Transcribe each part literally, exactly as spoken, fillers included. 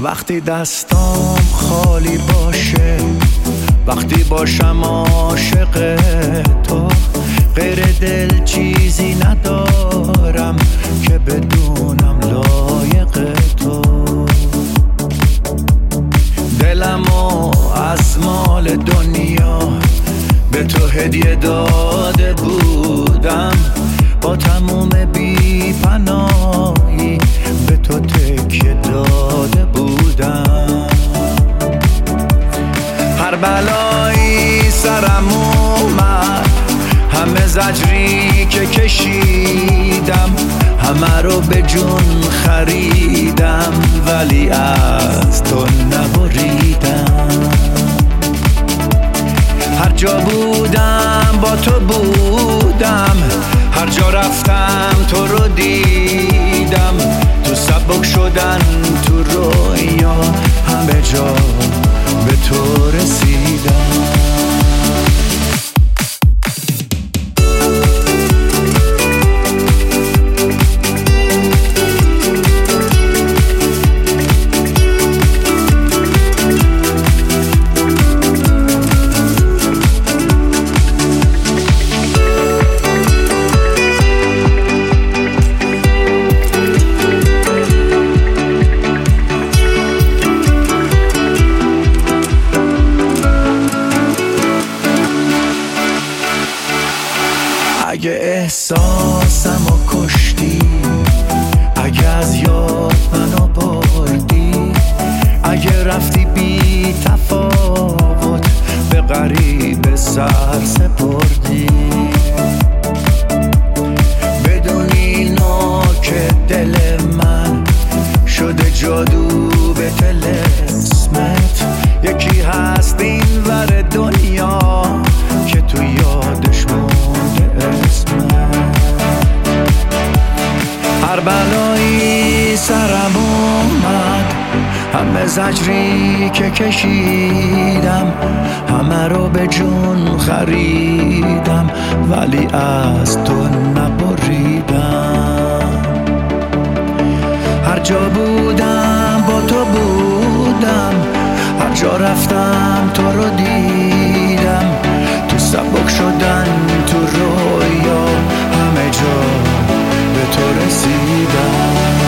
وقتی دستام خالی باشه، وقتی باشم عاشق تو، غیر دل چیزی ندارم که بدونم لایق تو. دلمو از مال دنیا به تو هدیه داده بودم، با تموم بی پناهی به تو تکیه داده بودم. هر بلایی سرم اومد، همه زجری که کشیدم، همه رو به جون خریدم ولی از تو نبریدم. هر جا بودم با تو بودم، هر جا رفتم تو رو دیدم، تو سبک شدن تو رویا همه جا به تو رسیدم. اگه احساسم رو کشتی، اگه از یاد منو بردی، اگه رفتی بی تفاوت به غریب سر سپردی، بدون اینو که دل من شده جادو به طلسمت، یکی هست این ور دنیا که تو یادش مونده اسمت. هر بلایی سرم اومد، همه زجری که کشیدم، همه رو به جون خریدم ولی از تو نبریدم. هر جا بودم با تو بودم، هر جا رفتم تو رو دیدم، تو سبک شدن تو رویا همه جا به تو رسیدم.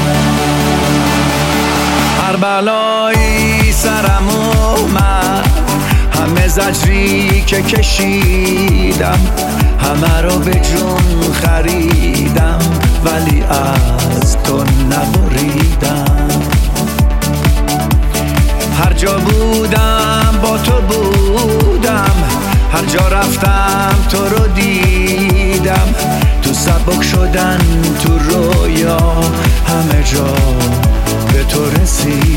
هر بلایی سرم اومد، همه زجری که کشیدم، همه رو به جون خریدم ولی از تو نبریدم. هر جا بودم با تو بودم، هر جا رفتم تو رو دیدم، تو سبک شدن تو رویا همه جا به تو رسید.